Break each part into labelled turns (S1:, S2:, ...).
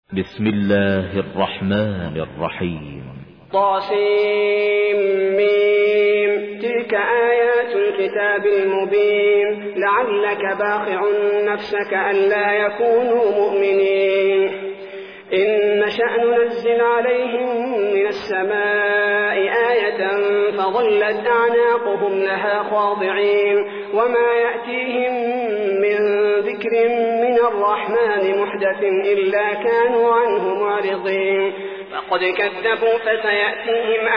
S1: بسم الله الرحمن الرحيم.
S2: طاسيم ميم. تلك آيات الكتاب المبين. لعلك باخع نفسك ألا يكونوا مؤمنين. إن نشأ ننزل عليهم من السماء آية فظلت أعناقهم لها خاضعين وما يأتيهم من ذكر من الرحمن محدث إلا كانوا عنه معرضين. فقد كذبوا فسيأتيهم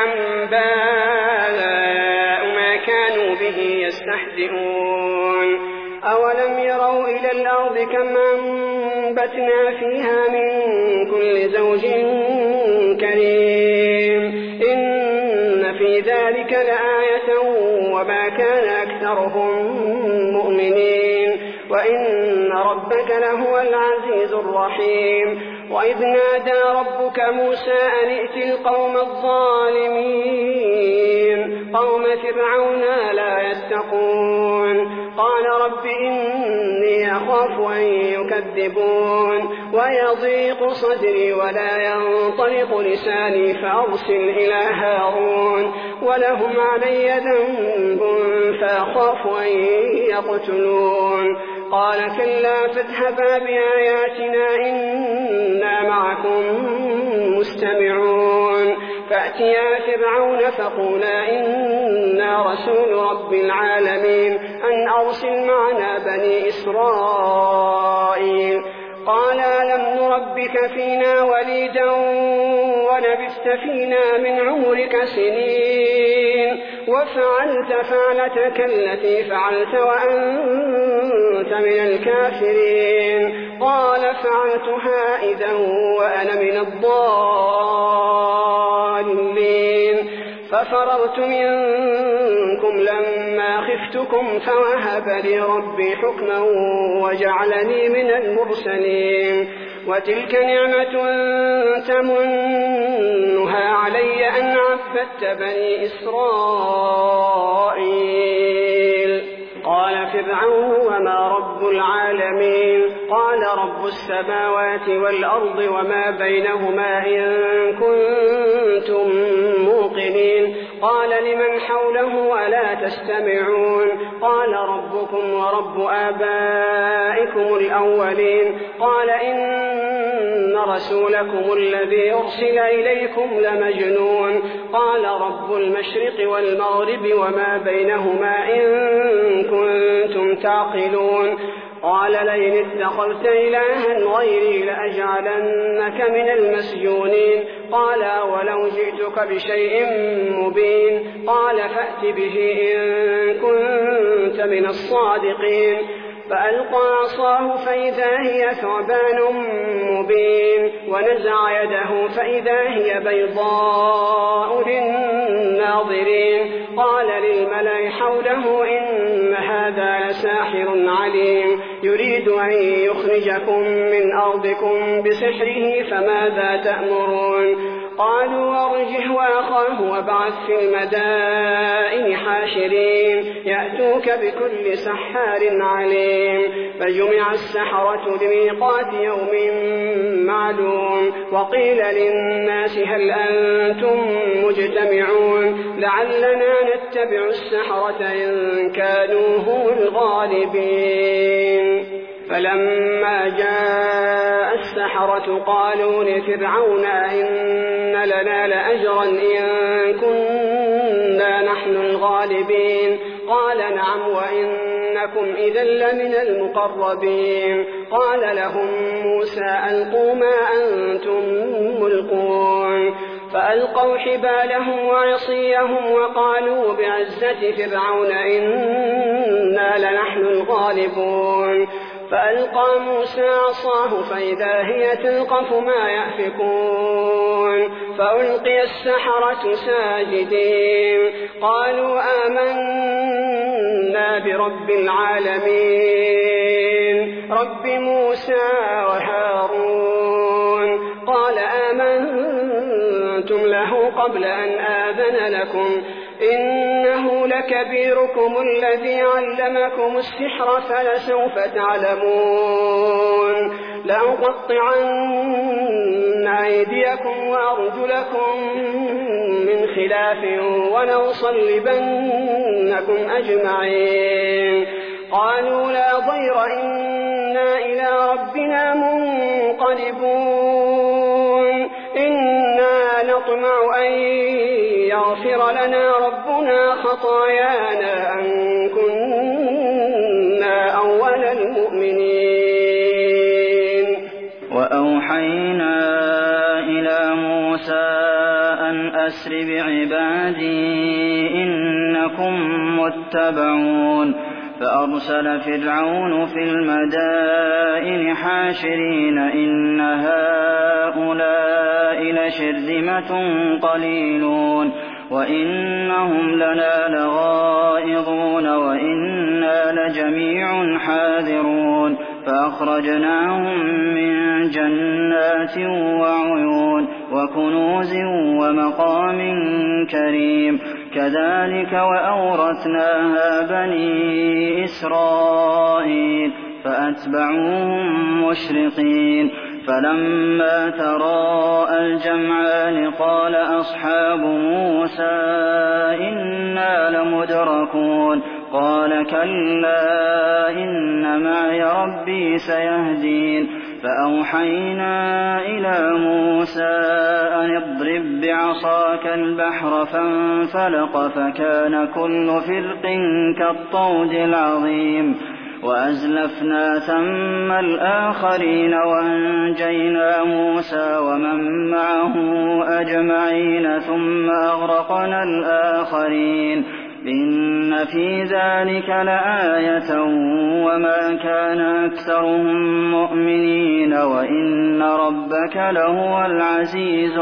S2: أنباء ما كانوا به يستهزئون. أولم يروا إلى الأرض كم أنبتنا فيها من كل زوج كريم إن في ذلك لآية وما كان أكثرهم مؤمنين وإن ربك لهو العزيز الرحيم. وإذ نادى ربك موسى أن ائت القوم الظالمين قوم فرعون لا يتقون. قال رب إني أخاف أن يكذبون ويضيق صدري ولا ينطلق لساني فأرسل إلى هارون ولهم علي ذنب فأخاف أن يقتلون. قال كلا فاذهبا بآياتنا إنا معكم مستمعون. فأتيا فرعون فقولا إنا رسول رب العالمين أن أرسل معنا بني إسرائيل. قال ألم نربك فينا وليدا ولبثت فينا من عمرك سنين وفعلت فعلتك التي فعلت وأنت من الكافرين. قال فعلتها إذا وأنا من الضالين. ففررت منكم لما خفتكم فوهب لي ربي حكما وجعلني من المرسلين. وتلك نعمة تمنها علي أن عبدت بني إسرائيل. قال فرعون وما رب العالمين. قال رب السماوات والأرض وما بينهما إن كنتم موقنين. قال لمن حوله ألا تستمعون. قال ربكم ورب آبائكم الأولين. قال إن رسولكم الذي أرسل إليكم لمجنون. قال رب المشرق والمغرب وما بينهما إن كنتم تعقلون. قال لئن اتخذت إلها غيري لأجعلنك من المسجونين. قال ولو جئتك بشيء مبين. قال فأت به إن كنت من الصادقين. فألقى عصاه فإذا هي ثعبان مبين ونزع يده فإذا هي بيضاء للناظرين. قال للملأ حوله إن هذا لساحر عليم يريد أن يخرجكم من أرضكم بسحره فماذا تأمرون. قالوا أرجه وأخاه وابعث في المدائن حاشرين يأتوك بكل سحار عليم. فجمع السحرة لميقات يوم معلوم. وقيل للناس هل أنتم مجتمعون لعلنا نتبع السحرة إن كانوا هم الغالبين. فلما جاء السحرة قالوا لفرعون إن لنا لأجرا إن كنا نحن الغالبين. قال نعم وإنكم إذا لمن المقربين. قال لهم موسى ألقوا ما أنتم ملقون. فألقوا حبالهم وعصيهم وقالوا بعزة فرعون إنا لنحن الغالبون. فألقى موسى عصاه فإذا هي تلقف ما يأفكون. فألقي السحرة ساجدين قالوا آمنا برب العالمين رب موسى وهارون. قال آمنتم له قبل أن آذن لكم إنه لكبيركم الذي علمكم السحر فلسوف تعلمون. لأقطعن أيديكم وأرجلكم من خلاف ولنصلبنكم أجمعين قالوا لا ضير إنا إلى ربنا منقلبون إنا نطمع أن يغفر لنا ربنا خطايانا أن كنا أول المؤمنين.
S3: وأوحينا إلى موسى أن أسر بعبادي إنكم متبعون فأرسل فرعون في المدائن حاشرين إن هؤلاء لشرذمة قليلون وإنهم لنا لغائظون وإنا لجميع حاذرون فأخرجناهم من جنات وعيون وكنوز ومقام كريم كذلك وأورثناها بني إسرائيل فأتبعوهم مشرقين فلما تراءى الجمعان قال أصحاب موسى إنا لمدركون قال كلا إن معي ربي سيهدين فأوحينا إلى موسى أن اضرب بعصاك البحر فانفلق فكان كل فرق كالطود العظيم وأزلفنا ثم الآخرين وأنجينا موسى ومن معه أجمعين ثم أغرقنا الآخرين إن في ذلك لآية وما كان أكثرهم مؤمنين وإن ربك لهو العزيز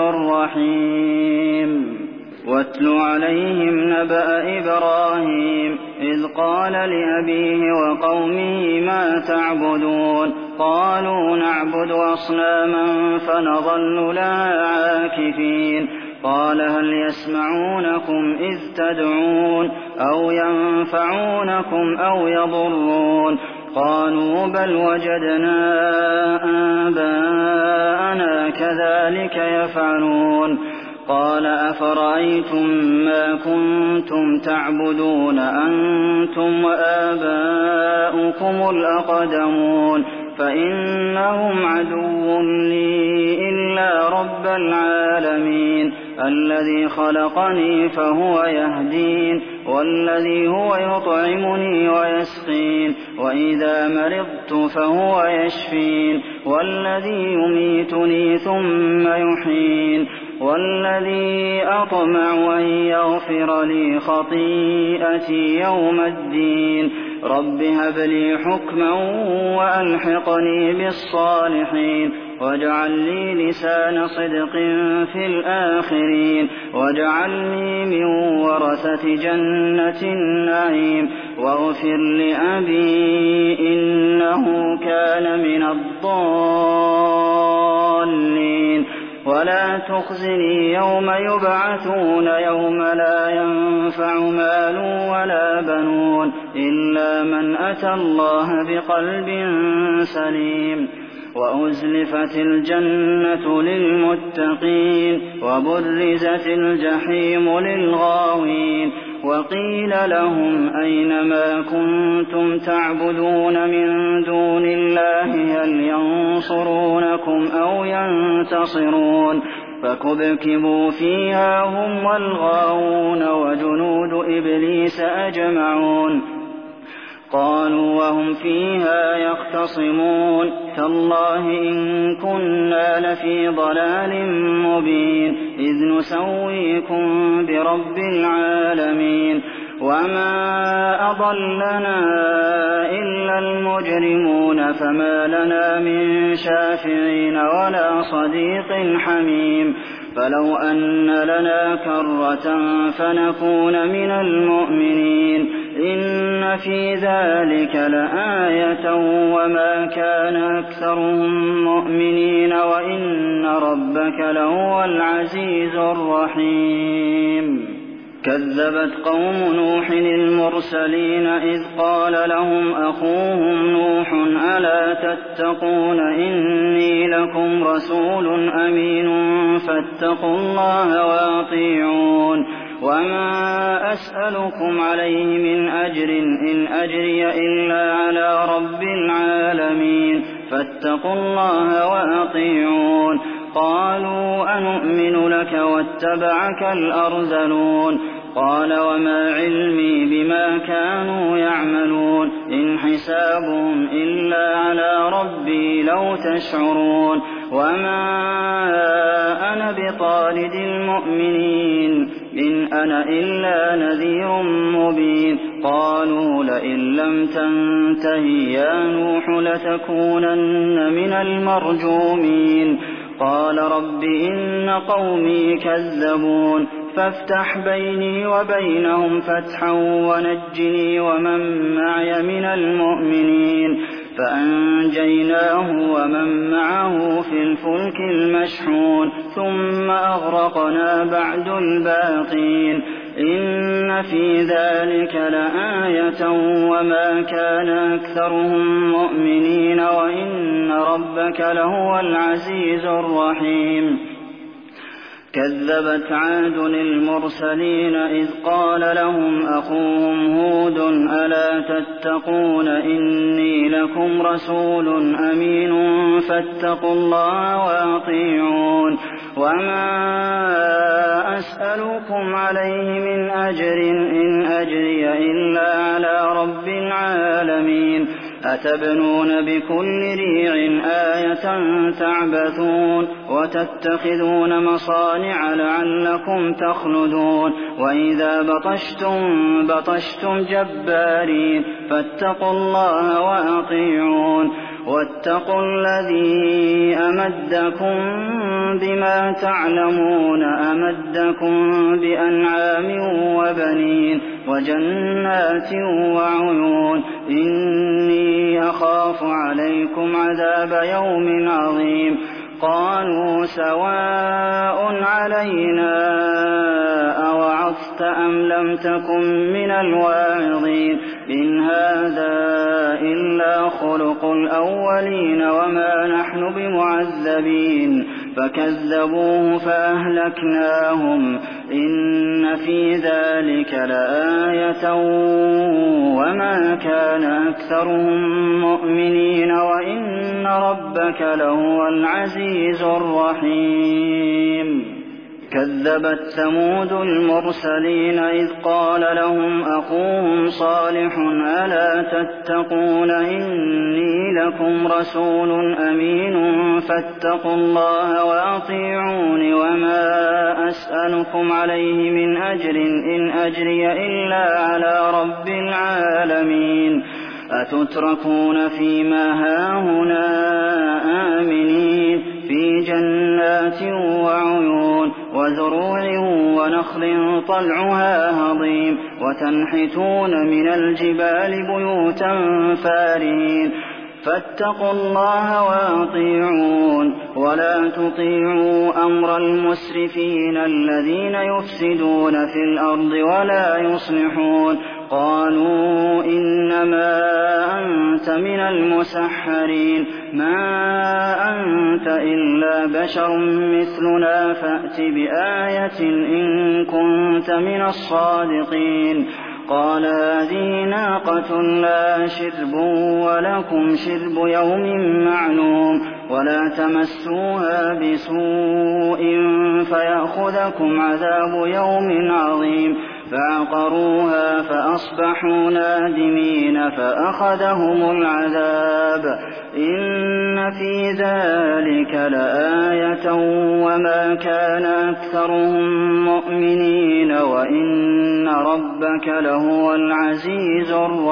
S3: الرحيم. واتل عليهم نبأ إبراهيم إذ قال لأبيه وقومه ما تعبدون قالوا نعبد أصناما فنظل لها عاكفين قال هل يسمعونكم إذ تدعون أو ينفعونكم أو يضرون قالوا بل وجدنا آباءنا كذلك يفعلون قال أفرأيتم ما كنتم تعبدون أنتم وآباؤكم الأقدمون فإنهم عدو لي إلا رب العالمين الذي خلقني فهو يهدين والذي هو يطعمني ويسقين وإذا مرضت فهو يشفين والذي يميتني ثم يحيين والذي أطمع أن يغفر لي خطيئتي يوم الدين رب هب لي حكما وألحقني بالصالحين واجعل لي لسان صدق في الآخرين واجعلني من ورثة جنة النعيم واغفر لأبي إنه كان من الضالين ولا تخزني يوم يبعثون يوم لا ينفع مال ولا بنون إلا من أتى الله بقلب سليم وأزلفت الجنة للمتقين وبرزت الجحيم للغاوين وقيل لهم أين ما كنتم تعبدون من دون الله هل ينصرونكم أو ينتصرون فكبكبوا فيها هم والغاوون وجنود إبليس أجمعون قالوا وهم فيها يختصمون تالله إن كنا لفي ضلال مبين إذ نسويكم برب العالمين وما أضلنا إلا المجرمون فما لنا من شافعين ولا صديق حميم فلو أن لنا كرة فنكون من المؤمنين إن في ذلك لآية وما كان أكثرهم مؤمنين وإن ربك لهو العزيز الرحيم. كذبت قوم نوح المرسلين إذ قال لهم أخوهم نوح ألا تتقون إني لكم رسول أمين فاتقوا الله وأطيعون وما أسألكم عليه من أجر إن أجري إلا على رب العالمين فاتقوا الله وأطيعون قالوا أنؤمن لك واتبعك الأرذلون قال وما علمي بما كانوا يعملون إن حسابهم إلا على ربي لو تشعرون وما أنا بطارد المؤمنين إن أنا إلا نذير مبين قالوا لئن لم تنته يا نوح لتكونن من المرجومين قال رب إن قومي كذبون فافتح بيني وبينهم فتحا ونجني ومن معي من المؤمنين فأنجيناه ومن معه في الفلك المشحون ثم أغرقنا بعد الباقين إن في ذلك لآية وما كان أكثرهم مؤمنين وإن ربك لهو العزيز الرحيم كذبت عاد المرسلين إذ قال لهم أخوهم هود ألا تتقون إني لكم رسول أمين فاتقوا الله وأطيعون وما أسألكم عليه من أجر إن أجري إلا على رب العالمين أتبنون بكل ريع آية تعبثون وتتخذون مصانع لعلكم تخلدون وإذا بطشتم جبارين فاتقوا الله وأطيعون واتقوا الذي أمدكم بما تعلمون أمدكم بأنعام وبنين وجنات وعيون إني أخاف عليكم عذاب يوم عظيم قالوا سواء علينا أوعظت أم لم تكن من الواعظين إن هذا إلا خلق الأولين وما نحن بمعذبين فكذبوه فأهلكناهم إن في ذلك لآية وما كان أكثرهم مؤمنين وإن ربك لهو العزيز الرحيم كذبت ثمود المرسلين إذ قال لهم أخوهم صالح ألا تتقون إني لكم رسول أمين فاتقوا الله وأطيعون وما أسألكم عليه من أجر إن أجري إلا على رب العالمين أتتركون فيما هاهنا آمنين في جنات وعيون وزروع ونخل طلعها هضيم وتنحتون من الجبال بيوتا فارهين فاتقوا الله وأطيعون ولا تطيعوا أمر المسرفين الذين يفسدون في الأرض ولا يصلحون قالوا إنما أنت من المسحرين ما أنت إلا بشر مثلنا فأت بآية إن كنت من الصادقين قال هذه ناقة لا شرب ولكم شرب يوم معلوم ولا تمسوها بسوء فيأخذكم عذاب يوم عظيم فعقروها فأصبحوا نادمين فأخذهم العذاب إن في ذلك لآية وما كان أكثرهم مؤمنين وإن ربك لهو العزيز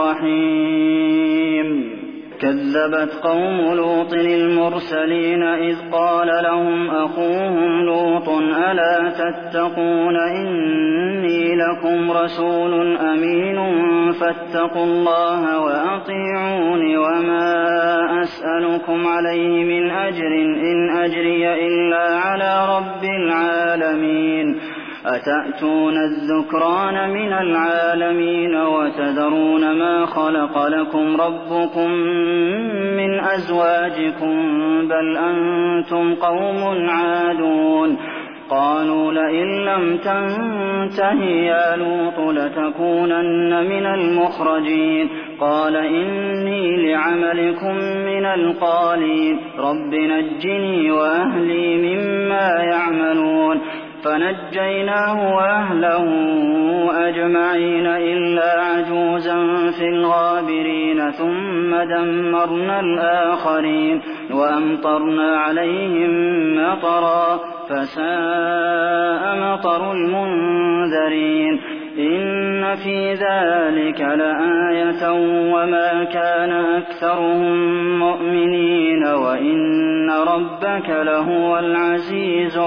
S3: الرحيم كذبت قوم لوط المرسلين إذ قال لهم أخوهم لوط ألا تتقون إني لكم رسول أمين فاتقوا الله وأطيعون وما أسألكم عليه من أجر إن أجري إلا على رب العالمين أتأتون الذكران من العالمين وتذرون ما خلق لكم ربكم من أزواجكم بل أنتم قوم عادون قالوا لئن لم تنته يا لوط لتكونن من المخرجين قال إني لعملكم من القالين رب نجني وأهلي مما يعملون فنجيناه وأهله أجمعين إلا عجوزا في الغابرين ثم دمرنا الآخرين وأمطرنا عليهم مطرا فساء مطر المنذرين إن في ذلك لآية وما كان أكثرهم مؤمنين وإن ربك لهو العزيز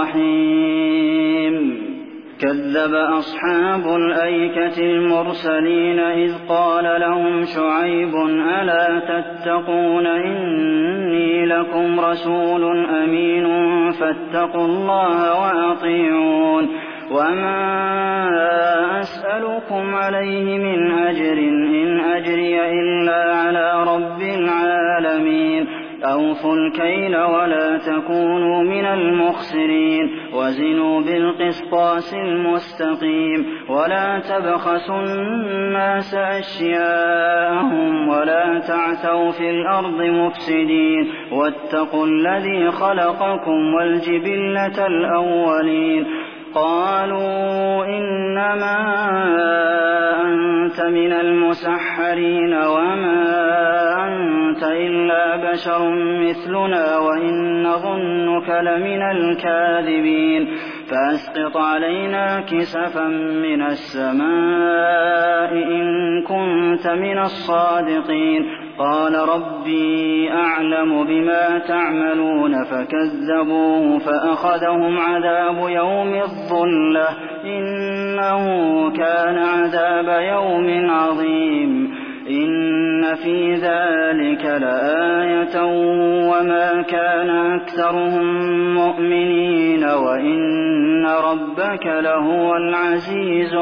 S3: الرحيم كذب أصحاب الأيكة المرسلين إذ قال لهم شعيب ألا تتقون إني لكم رسول أمين فاتقوا الله وأطيعون وما أسألكم عليه من أجر إن أجري إلا على رب العالمين أوفوا الكيل ولا تكونوا من المخسرين وزنوا بالقسطاس المستقيم ولا تبخسوا الناس أشياءهم ولا تعثوا في الأرض مفسدين واتقوا الذي خلقكم والجبلة الأولين قالوا إنما أنت من المسحرين وما أنت إلا بشر مثلنا وإن نظنك لمن الكاذبين فأسقط علينا كسفا من السماء إن كنت من الصادقين قال ربي أعلم بما تعملون فكذبوه فأخذهم عذاب يوم الظلة إنه كان عذاب يوم عظيم إن في ذلك لآية وما كان أكثرهم مؤمنين وإن ربك لهو العزيز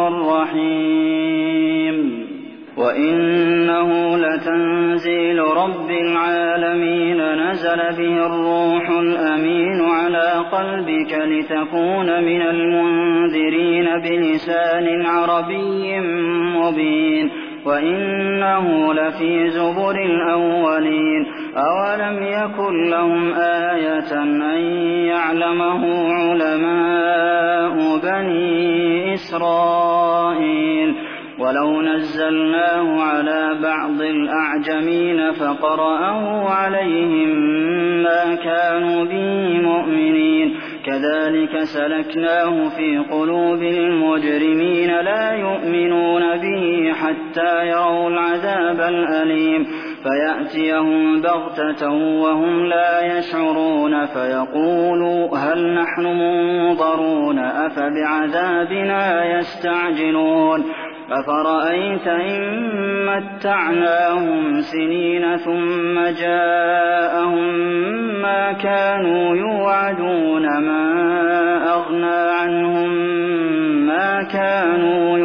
S3: الرحيم وإنه لتنزيل رب العالمين نزل به الروح الأمين على قلبك لتكون من المنذرين بلسان عربي مبين وإنه لفي زبر الأولين أولم يكن لهم آية أن يعلمه علماء بني إسرائيل ولو نزلناه على بعض الأعجمين فقرأه عليهم ما كانوا به مؤمنين كذلك سلكناه في قلوب المجرمين لا يؤمنون به حتى يروا العذاب الأليم فيأتيهم بغتة وهم لا يشعرون فيقولوا هل نحن منظرون أفبعذابنا يستعجلون أفرأيت إن متعناهم سنين ثم جاءهم ما كانوا يوعدون ما أغنى عنهم ما كانوا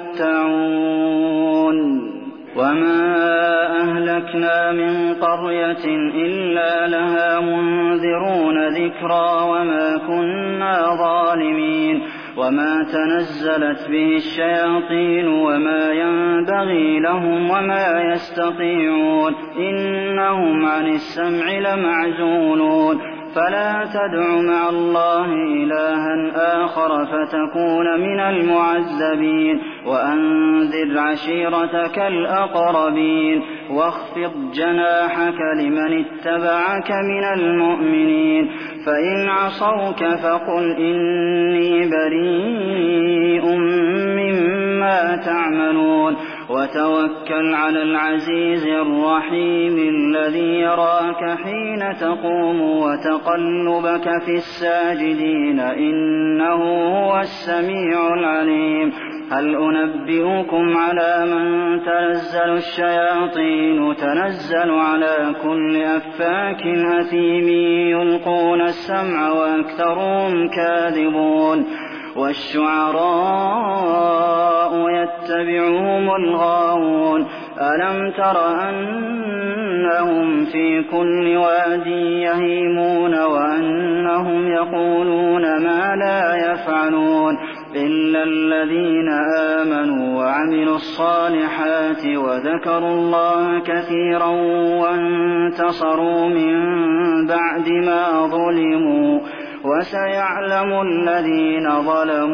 S3: يمتعون وما أهلكنا من قرية إلا لها منذرون ذكرى وما كنا ظالمين وما تنزلت به الشياطين وما ينبغي لهم وما يستطيعون إنهم عن السمع لمعزولون فلا تدع مع الله إلها آخر فتكون من المعذبين وأنذر عشيرتك الأقربين واخفض جناحك لمن اتبعك من المؤمنين فإن عصوك فقل إني بريء مما تعملون وتوكل على العزيز الرحيم الذي يراك حين تقوم وتقلبك في الساجدين إنه هو السميع العليم هل أنبئكم على من تنزل الشياطين تنزل على كل أفاك أثيم يلقون السمع وأكثرهم كاذبون وَالشُّعَرَاءُ يَتَّبِعُهُمُ الْغَاوُونَ أَلَمْ تَرَ أَنَّهُمْ فِي كُلِّ وَادٍ يَهِيمُونَ وَأَنَّهُمْ يَقُولُونَ مَا لَا يَفْعَلُونَ إِلَّا الَّذِينَ آمَنُوا وَعَمِلُوا الصَّالِحَاتِ وَذَكَرُوا اللَّهَ كَثِيرًا وَانتَصَرُوا مِن بَعْدِ مَا ظُلِمُوا ۗ وَسَيَعْلَمُ الَّذِينَ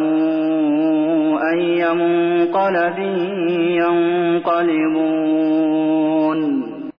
S3: ظَلَمُوا أَيَّ مُنقَلَبٍ يَنقَلِبُونَ